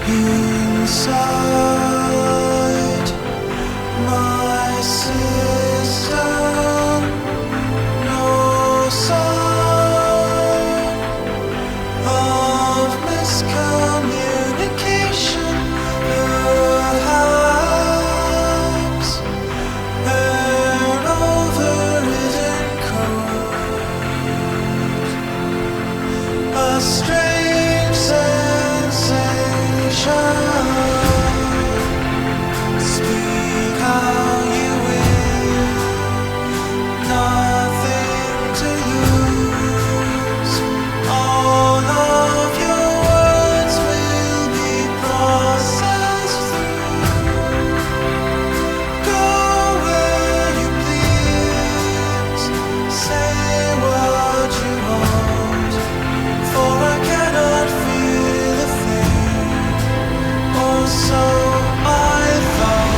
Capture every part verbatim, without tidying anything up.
inside my system. No sign of miscommunication, perhaps an overridden code, a strange sensation. Speak how you will, nothing to lose. All of your words will be processed through. Go where you please, say what you want, for I cannot feel a thing, or so I thought.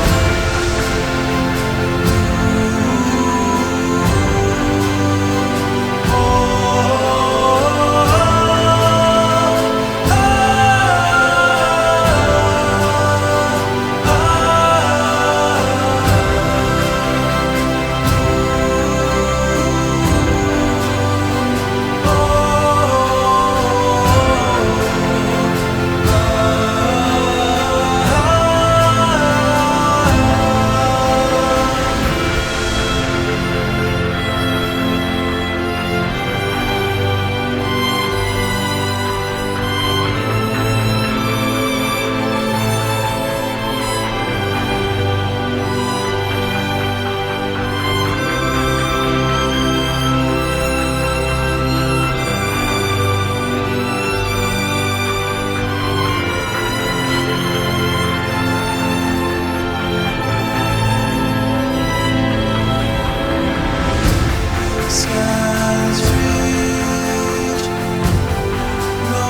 Scans reached, no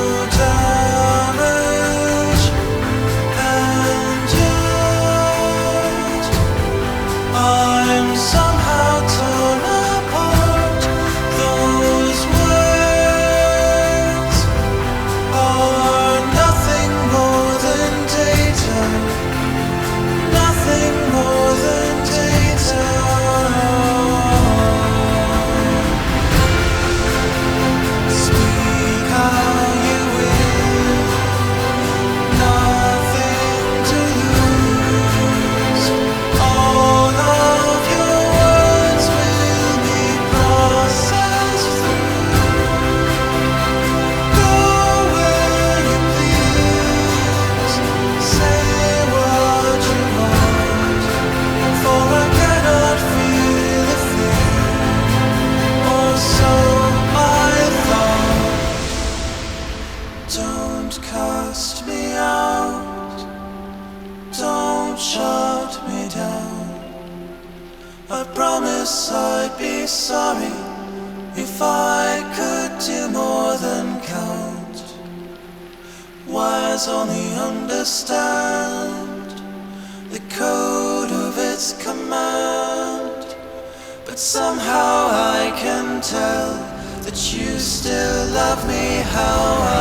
damage, and yet I'm somehow torn apart. Those words are nothing more than data, nothing more than data. Speak how you will, nothing to lose. All of your words will be processed through. Go where you please, say what you want, for I cannot feel a thing, or so I thought. Don't cast me out, don't shut me down. I promise I'd be sorry if I could do more than count. Wires only understand the code of its command, but somehow I can tell that you still love me how